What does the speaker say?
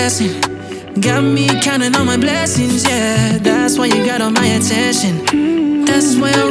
stressing. Got me counting on my blessings, yeah. That's why you got all my attention. That's why I